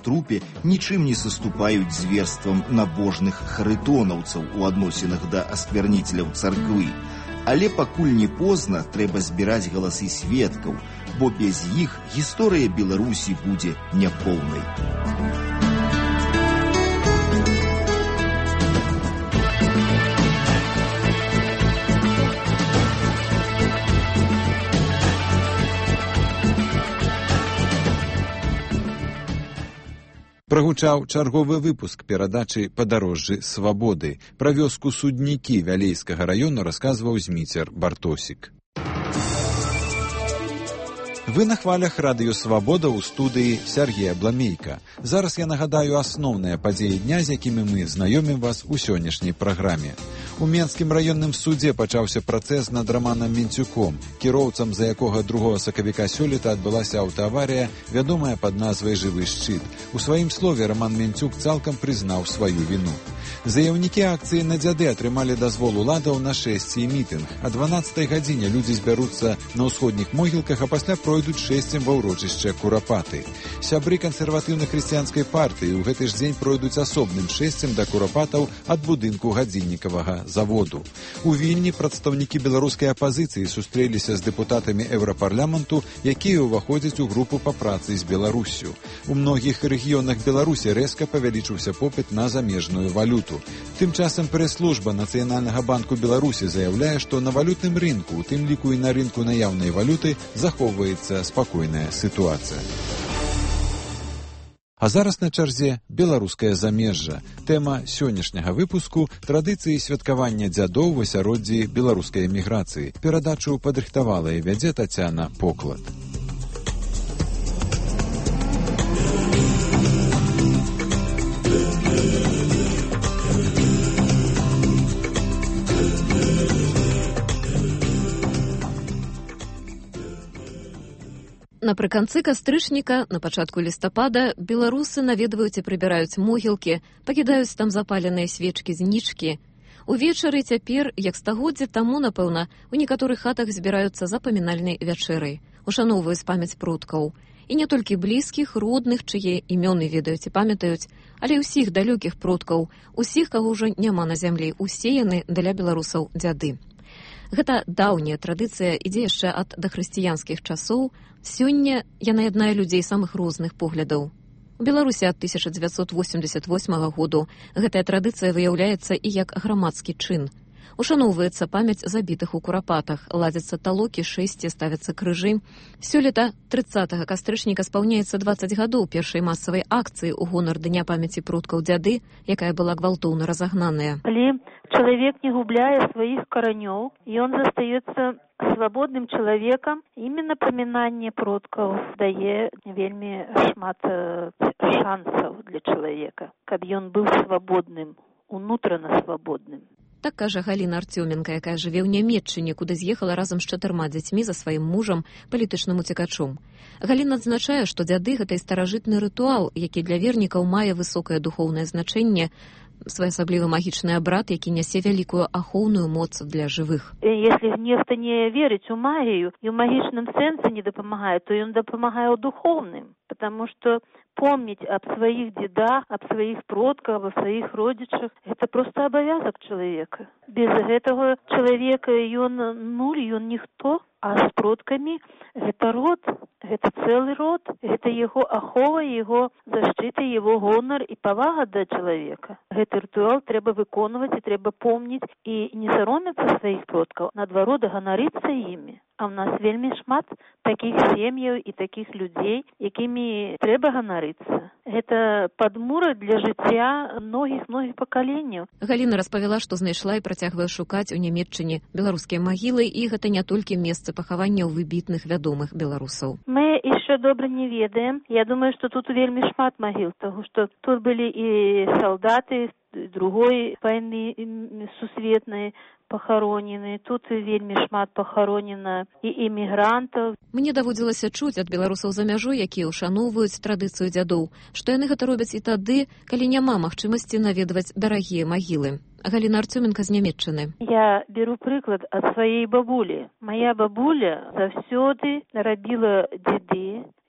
трупе нічым не саступаюць зверствам набожных харытонаўцаў у адносінах да аскверніцеляў царквы. Але пакуль не позна, трэба збіраць галасы сведкаў, бо без іх гісторыя Беларусі будзе няпоўнай. Прагучаў чарговы выпуск перадачы «Падарожжы свабоды». Пра вёску Суднікі Вялейскага раёну расказваў Зміцер Бартосік. Вы на хвалях радыё «Свабода» ў студыі Сергея Бламейка. Зараз я нагадаю асноўныя падзеі дня, з якімі мы знаёмім вас у сённяшняй праграме. У Менскім раённым судзе пачаўся працэс над Раманам Менцюком, кіроўцам, за якога 2 сакавіка сёлета адбылася аўтааварыя, вядомая пад назвай «Жывы шчыт». У сваім слове Раман Менцюк цалкам прызнаў сваю віну. Заяўнікі акцыі на дзяды атрымалі дазвол уладаў на шэсце і мітынг. А 12 гадзіне людзі збяруцца на ўсходніх могілках, а пасля пройдуць шэсцем ва ўрочышча Курапаты. Сябры кансерватыўна-хрысціянскай партыі ў гэты ж дзень пройдуць асобным шэсцем да Курапатаў ад будынку гадзіннікавага заводу. У Вільні прадстаўнікі беларускай апазіцыі сустрэліся з дэпутатамі Еўрапарламенту, якія ўваходзяць у групу па працы з Беларуссю. У многіх рэгіёнах Беларусі рэзка павялічыўся попыт на замежную валюту. Тым часам прэс-служба Нацыянальнага банку Беларусі заяўляе, што на валютным рынку, у тым ліку і на рынку наяўнай валюты, захоўваецца спакойная сітуацыя. А зараз на чарзе беларускае замежжа. Тэма сённяшняга выпуску – традыцыі святкавання дзядоў ў асяроддзі беларускай эміграцыі. Перадачу падрыхтавала і вядзе Тацяна Поклад. Напрыканцы кастрычніка, на пачатку лістапада, беларусы наведваюць і прыбіраюць могілкі, пакідаюць там запаленыя свечкі-знічкі. Увечары цяпер, як стагоддзя таму, напэўна, у некаторых хатах збіраюцца запамінальнай вячэрай, ушаноўваюць памяць продкаў. І не толькі блізкіх, родных, чые імёны ведаюць і памятаюць, але і ўсіх далёкіх продкаў, усіх, каго ўжо няма на зямлі, усе яны для беларусаў дзяды. Гэта даўняя традыцыя, ідзе яшчэ ад дахрысціянскіх часоў. Сёння яна яднае людзей самых розных поглядаў. У Беларусі ад 1988 году гэтая традыцыя выяўляецца і як грамадскі чын. Ушаноўваецца памяць забітых у Курапатах, ладзяцца талокі, шэсці, ставяцца крыжы. Сёлета 30 кастрычніка спаўняецца 20 гадоў першай масавай акцыі ў гонар дня памяці продкаў дзяды, якая была гвалтоўна разагнаная. Калі чалавек не губляе сваіх каранёў, ён застаецца свабодным чалавекам, іменно памінанне продкаў дае вельмі шмат шансаў для чалавека, каб ён быў свабодным, унутрана свабодным. Так кажа Галіна Артёменка, якая жыве ў Нямецчыне, куды з'ехала разам з 4 дзяцьмі за сваім мужам, палітычным уцекачом. Галіна адзначае, што дзяды – гэта і старажытны рытуал, які для вернікаў мае высокае духоўнае значэнне, своеасаблівы магічны абрад, які нясе вялікую ахоўную моц для жывых. Если нехта не верыць у магію і ў магічным сэнсе не дапамагае, то ён дапамагае ў духоўным, потому что помнить об своих дедах, об своих продках, об своих родичах – это просто обовязок человека. Без этого человека ён нуль, ён ніхто. А з продкамі гэта род, гэта цэлы род, гэта яго ахова, яго защита, яго гонар і павага да чалавека. Гэты рытуал трэба выконваць і трэба помніць і не саромецца сваіх продкаў, наадварот, ганарыцца імі. А ў нас вельмі шмат такіх сем'яў і такіх людзей, якімі трэба ганарыцца. Гэта падмура для жыцця многіх пакаленняў. Галіна распавяла, што знайшла і працягвае шукаць у Нямецчыне беларускія магілы, і гэта не толькі месца пахаванняў выбітных вядомых беларусаў. Мы яшчэ добра не ведаем. Я думаю, што тут вельмі шмат магіл, тому што тут былі і салдаты другой вайны сусветнай пахаронены. Тут вельмі шмат пахаронена і эмігрантаў. Мне даводзілася чуць ад беларусаў за мяжой, якія ўшаноўваюць традыцыю дзядоў, што яны гэта робяць і тады, калі няма магчымасці наведваць дарагія магілы. Галіна Артёменка з Нямецчыны. Я беру прыклад ад сваей бабулі. Моя бабуля заўсёды рабіла дзеды.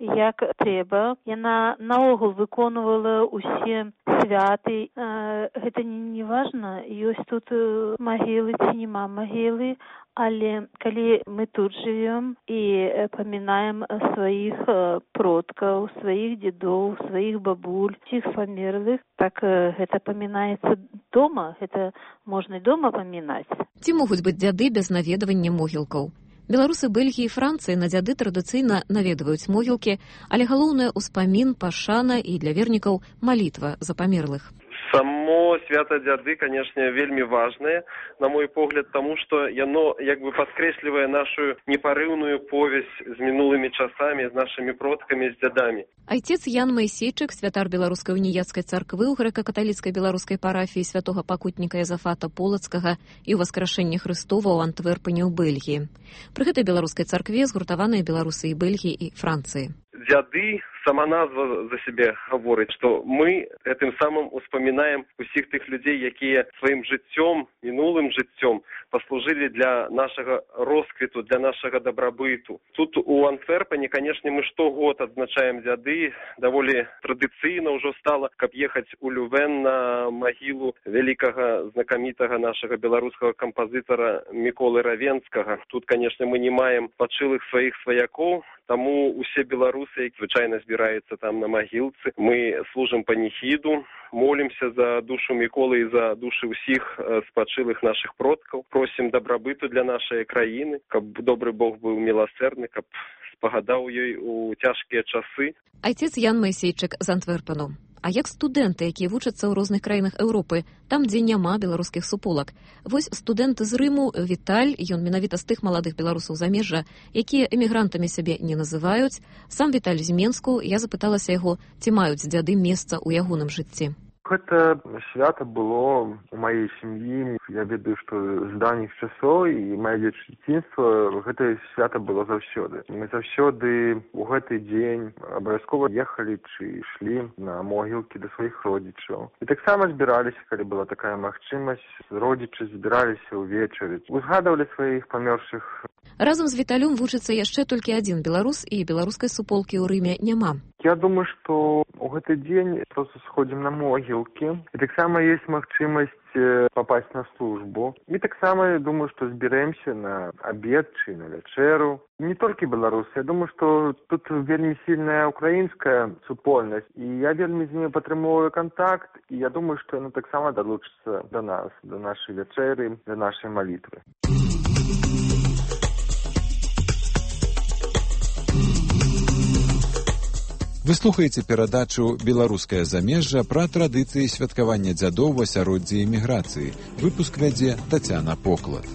як трэба. Яна наогул выконвала ўсе святы. Гэта не важна, ёсць тут магілы ці няма магілы, але калі мы тут живем і памінаем сваіх продкаў, сваіх дзедоў, сваіх бабуль, усіх памерлых, так гэта памінаецца дома, гэта можна і дома памінаць. Ці могуць быць дзяды без наведвання могілкаў? Беларусы Бельгіі і Францыі на дзяды традыцыйна наведваюць могілкі, але галоўнае ўспамін, пашана і для вернікаў малітва за памерлых. Само свята дзяды, конечно, вельмі важнае, на мой погляд, тому что яно як бы падкрэслівае нашу непарыўную повязь з мінулымі часамі, з нашымі продкамі, з дзядамі. Айцец Ян Майсейчык, святар Беларускай уніяцкай царквы ў грэка-каталіцкай беларускай парафіі святога пакутніка Язафата Полацкага і ў Васкрашэнні Хрыстова ў Антверпене ў Бельгіі. Пры гэтай беларускай царкве згуртаваныя беларусы і Бельгіі і Францыі. Дзяды, сама назва за сябе гаворыць, што мы гэтым самым успамінаем усіх тых людзей, якія сваім жыццём, мінулым жыццём паслужылі для нашага росквіту, для нашага дабрабыту. Тут у Антверпене, канешне, мы штогод адзначаем дзяды, даволі традыцыйна ўжо стала, каб ехаць у Лювен на магілу вялікага знакамітага нашага беларускага кампазітара Міколы Равенскага. Тут, канешне, мы не маем пачылых сваіх сваякоў, таму усе беларусы, які звычайна збіраюцца там на магілцы, мы служым паніхіду, молімся за душу Міколы і за душы ўсіх спачылых нашых продкаў, просім дабрабыту для нашай краіны, каб добры Бог быў міласэрны, каб спагадаў ёй у цяжкія часы. Айцец Ян Майсейчык з Антверпену. А як студэнты, якія вучацца ў розных краінах Еўропы, там, дзе няма беларускіх суполак? Вось студэнт з Рыму Віталь, ён менавіта з тых маладых беларусаў замежжа, якія эмігрантамі сябе не называюць. Сам Віталь з Менску, я запыталася яго, ці маюць дзяды месца ў ягоным жыцці. Гэта свята было у маёй сям'і. Я ведаю, што з давніх часоў і мае дзяцінства гэта свята было заўсёды. Мы заўсёды ў гэты дзень абавязкова ехалі ці ішлі на могілкі да сваіх родзічаў. І таксама збіраліся, калі была такая магчымасць, родзічы збіраліся ўвечары, узгадвалі сваіх памёршых. Разам з Віталем вучыцца яшчэ толькі адзін беларус, і беларускай суполкі ў Рыме няма. Я думаю, што ў гэты дзень проста сходзім на могілкі. І таксама ёсць магчымасць папасць на службу. І таксама, я думаю, што зберемся на абед ці на вячэру. Не толькі беларусы. Я думаю, што тут вельмі сильная украінская супольнасць. І я вельмі з ними падтрымоўваю кантакт. І я думаю, што яны таксама далучацца да нас, да нашай вячэры, да нашай малітвы. Вы слухаеце перадачу «Беларускае замежжа» пра традыцыі святкавання дзядоў у асяроддзі эміграцыі. Выпуск вядзе Тацяна Поклад.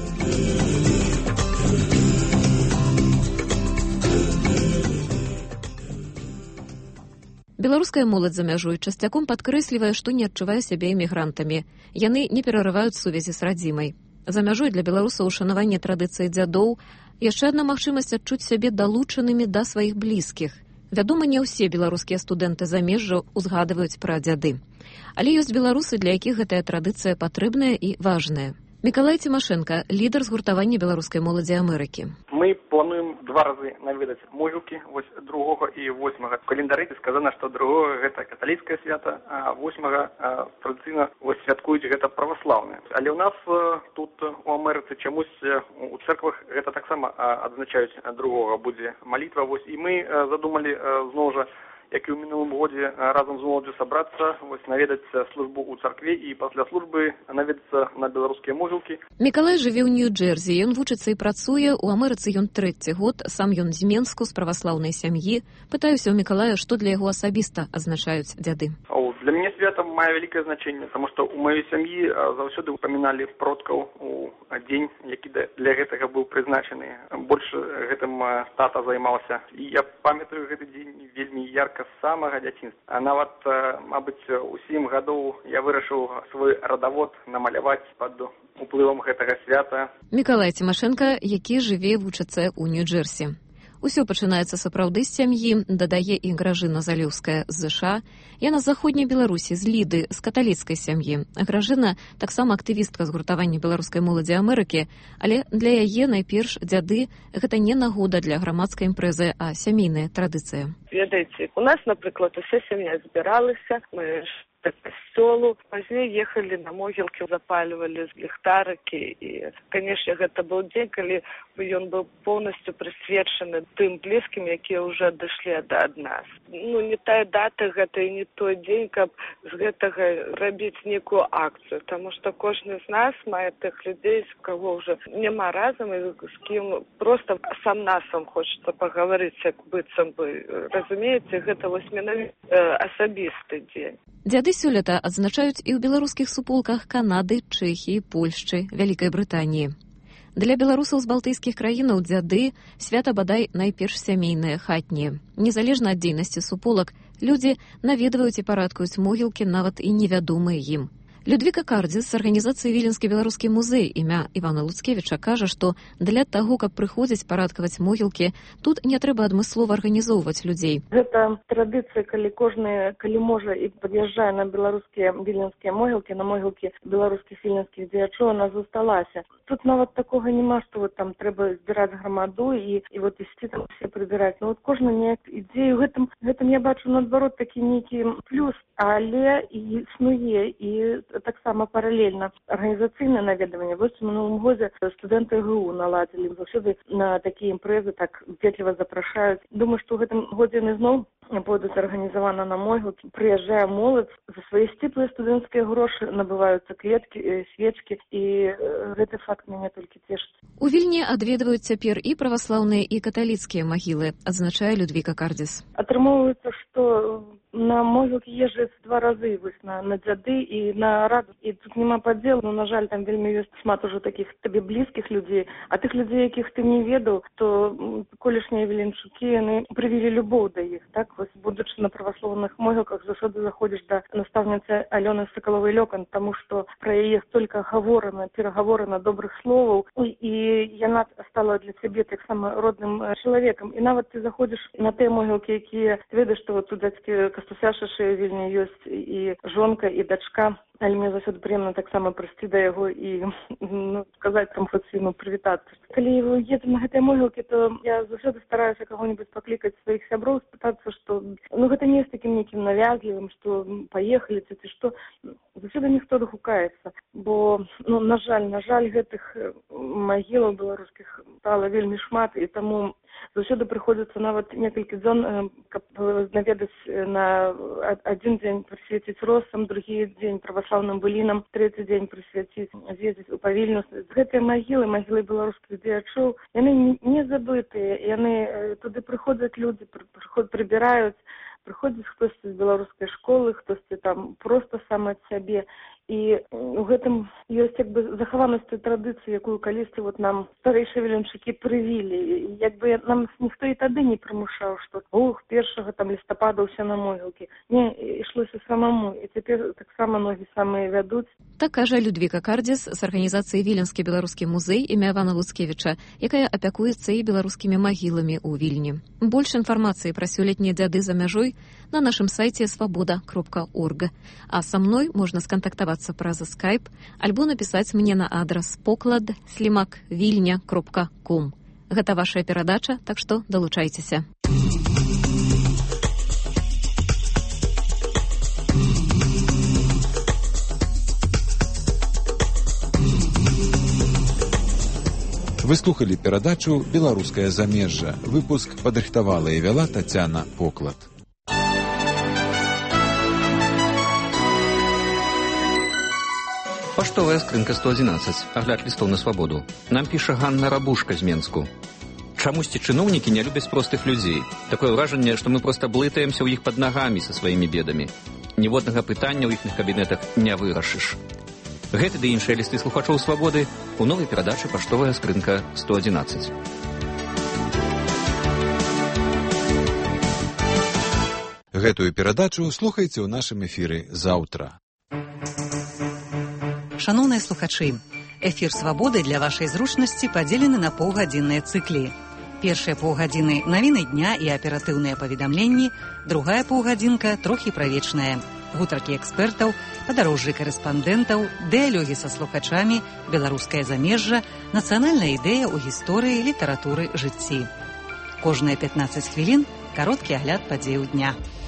Беларуская моладзь за мяжой часцяком падкрэслівае, што не адчувае сябе эмігрантамі. Яны не перарываюць сувязі з радзімай. За мяжой для беларусаў ушанаванне традыцыі дзядоў яшчэ адна магчымасць адчуць сябе далучанымі да сваіх блізкіх. Вядома, не ўсе беларускія студэнты замежжа узгадваюць пра дзяды. Але ёсць беларусы, для якіх гэтая традыцыя патрэбная і важная. Мікалай Цімашэнка, лідар згуртавання беларускай моладзі Амерыкі. Мы плануем 2 разы наведаць могілкі, 2 і 8. В календары сказано, што 2 гэта каталіцкае свята, а 8 традыцыйна святкуюць гэта праваслаўнае. Але ў нас тут у Амерыцы чамусь у церквах гэта таксама адзначаюць 2 будзе малітва. І мы задумалі зноў жа, як і ў мінулым годзе, разам з моладдзю сабрацца, наведаць службу ў царкве і пасля службы наведацца на беларускія могілкі. Мікалай жыве ў Нью-Джерсі, ён вучыцца і працуе. У Амерыцы ён 3-й год, сам ён з Менску, з праваслаўнай сям'і. Пытаюся ў Мікалая, што для яго асабіста азначаюць дзяды. Для мяне свята мае вялікае значэнне, таму што ў маёй сям'і заўсёды упаміналі продкаў у дзень, які для гэтага быў прызначаны. Больш гэтым тата займаўся. І я памятаю гэты дзень вельмі ярка з самага дзяцінства. А нават, мабыць, у 7 гадоў я вырашыў свой радавод намаляваць пад уплывам гэтага свята. Мікалай Цімашэнка, які жыве вучыцца ў Нью-Джерсі. Усё пачынаецца сапраўды з сям'і, дадае і Гражына Залеўская з ЗША. Яна з заходняй Беларусі, з Ліды, з каталіцкай сям'і. Гражына таксама актывістка згуртавання беларускай моладзі Амерыкі, але для яе найперш дзяды гэта не нагода для грамадскай імпрэзы, а сямейная традыцыя. Ведаеце, у нас, напрыклад, уся сям'я збіралася, мы к касцёлу, пазней ехалі на могілкі, запальвалі ліхтарыкі, і, канешне, гэта быў дзень, калі ён быў поўнасцю прысвечаны тым блізкім, якія ўжо дышлі ад нас. Не тая дата гэта і не той дзень, каб з гэтага рабіць нейкую акцыю, таму што кожны з нас мае тых людзей, з каго ўжо няма разам, і з кім проста сам-насам хочацца пагаварыць, як быццам бы. Разумееце, гэта вось менавіта асабісты дзень. Дзяды сёлета адзначаюць і ў беларускіх суполках Канады, Чэхіі, Польшчы, Вялікай Брытаніі. Для беларусаў з балтыйскіх краінаў дзяды свята бадай найперш сямейныя, хатнія. Незалежна ад дзейнасці суполак, людзі наведваюць і парадкаюць могілкі нават і невядомыя ім. Людвіка Кардзіс з арганізацыі Віленскі беларускі музей імя Івана Луцкевіча кажа, што для таго, каб прыходзіць парадкаваць могілкі, тут не трэба адмыслова арганізоўваць людзей. Гэта традыцыя, калі можа і пад'язджае на беларускія віленскія могілкі, на могілкі беларускіх віленскіх дзеячоў, она засталася. Тут нават такога няма, што там трэба збіраць грамаду і ісці там все прыбіраць. Кожны неяк ідзе, і гэтым я бачу наадварот такі нейкі плюс, але і існуе, і таксама паралельна арганізацыйнае наведванне. Вось у мінулым годзе студэнты ГУ наладзілі, заўсёды на такія імпрэзы так ветліва запрашаюць. Думаю, што ў гэтым годзе яны зноў пойдуць арганізавана на могілкі. Прыязджае моладзь, за свае сціплыя студэнцкія грошы набываюцца кветкі, свечкі, і гэты факт мяне толькі цешыць. У Вільні адведваюць цяпер і праваслаўныя, і каталіцкія магілы, адзначае Людвіка Кардзіс. Атрымоўваецца, што на могілкі езджаецца 2 разы, на дзяды і на раду. І тут няма падзелу, на жаль, там вельмі ёсць шмат ужо такіх табе блізкіх людзей, а тых людзей, якіх ты не ведаў, то колішнія віленчукі, яны прывілі любоў да іх, так? Вось, будучы на праваслаўных могілках, заўсёды заходзіш да настаўніцы Алёны Сакаловай-Лёкан, таму што пра яе столькі перагаворана добрых словаў, і яна стала для цябе таксама родным чалавекам. І нават ты заходзіш на тыя могілкі, якія ты ведаеш, што вот у дзядзькі Кастуся Шашы Вільні ёсць і жонка, і дачка, але мне заўсёды прыемна таксама прыйсці да яго і сказаць там хоць прывітацца. Калі едзем на гэтыя могілкі, то я заўсёды стараюся каго-нибудь паклікаць сваіх сяброў, спытацца, што гэта не з такім нейкім навязлівым, што паехалі ці што. Заўсёды ніхто дагукаецца, бо, на жаль, гэтых магілаў беларускіх стала вельмі шмат, і таму заўсёды прыходзіцца нават некалькі дзён, каб наведаць на адзін дзень прысвеціць росам, другі дзень праваслаўным былінам, трэці дзень прысвяціць з'ездзіць у Павільню. Гэтыя магілы беларускіх дзеячоў, яны не забытыя, яны туды прыходзяць людзі, прыбіраюць, прыходзіць хтосьці з беларускай школы, хтосьці там проста сам ад сябе. І у гэтым ёсць захаванасць той традыцыі, якую калісьці нам старэйшыя віленчукі прывілі. Нам ніхто і тады не прымушаў, што 1 лістапада ўсе на могілкі. Не, ішлося самому, і цяпер таксама ногі самыя вядуць. Так кажа Людвіка Кардзіс з арганізацыі Віленскі беларускі музей імя Івана Луцкевіча, якая апякуецца і беларускімі магіламі ў Вільні. Больш інфармацыі пра сёлетнія дзяды за мяжой на нашым сайце свабода.орг. А са мной можна скантактавацца праз Skype альбо напісаць мне на адрас poklad@vilnya.com. Гэта вашая перадача, так што далучайцеся. Вы слухалі перадачу «Беларускае замежжа». Выпуск падрыхтавала і вяла Тацяна Поклад. Паштовая скрынка 111. Агляд лістоў на свабоду. Нам піша Ганна Рабушка з Менску. Чамусьці чыноўнікі не любяць простых людзей. Такое ўражанне, што мы проста блытаемся ў іх пад нагамі са сваімі бедамі. Ніводнага пытання ў іхных кабінетах не вырашыш. Гэты ды іншыя лісты слухачоў свабоды у новай перадачы «Паштовая скрынка 111». Гэтую перадачу слухайце ў нашым эфіры заўтра. Шаноўныя слухачы, эфір «Свабоды» для вашай зручнасці падзелены на паўгадзінныя цыклі. Першыя паўгадзіны навіны дня і аператыўныя паведамленні, другая паўгадзінка трохі правечная. Гутаркі экспертаў, падарожжы карэспандэнтаў, дыялогі са слухачамі, беларускае замежжа, нацыянальная ідэя ў гісторыі, літаратуры, жыцці. Кожныя 15 хвілін кароткі агляд падзеяў дня.